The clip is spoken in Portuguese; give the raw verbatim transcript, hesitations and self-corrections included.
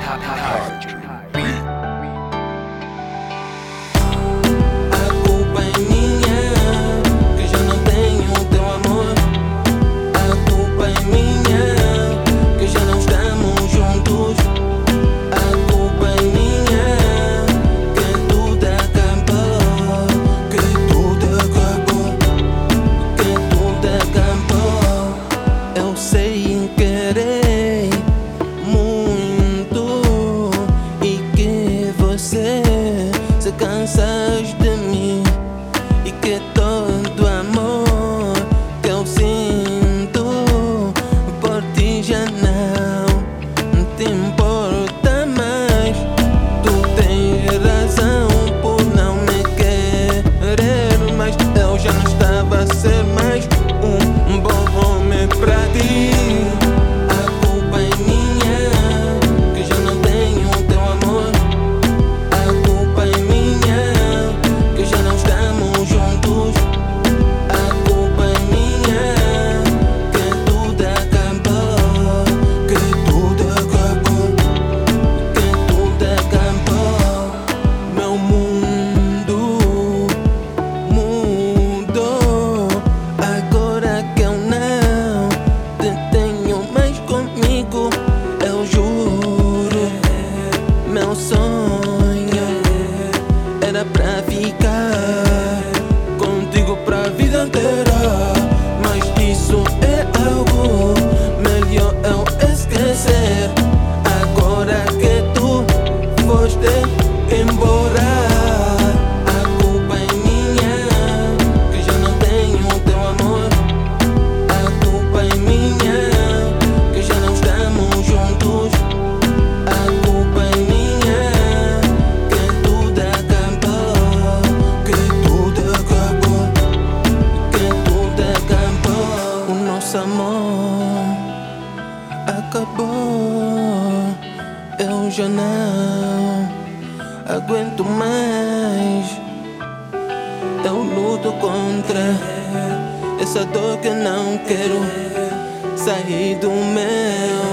A culpa é minha, que já não tenho teu amor. A culpa é minha, que já não estamos juntos. A culpa é minha, que tudo acabou, que tudo acabou, que tudo acabou. Eu sei em querer muito e que você se cansas de mim e que todo amor que eu sinto por ti já não te importa mais. Tu tens razão por não me querer, mas eu já não estava a ser mais um bom homem pra ti. A culpa é minha, que já não tenho teu amor. A culpa é minha, que já não estamos juntos. A culpa é minha, que tudo acabou, que tudo acabou, que tudo acabou. Meu mundo mudou agora que eu não te tenho mais comigo. Eu juro, meu sonho era pra ficar contigo pra vida inteira, mas isso é algo melhor eu esquecer. Agora que tu foste embora, a culpa é minha, que já não tenho teu amor. A culpa é minha, que já não estamos juntos. A culpa é minha, que tudo acabou, que tudo acabou, que tudo acabou. O nosso amor acabou. Eu já não aguento mais. Eu luto contra essa dor que não quero sair do meu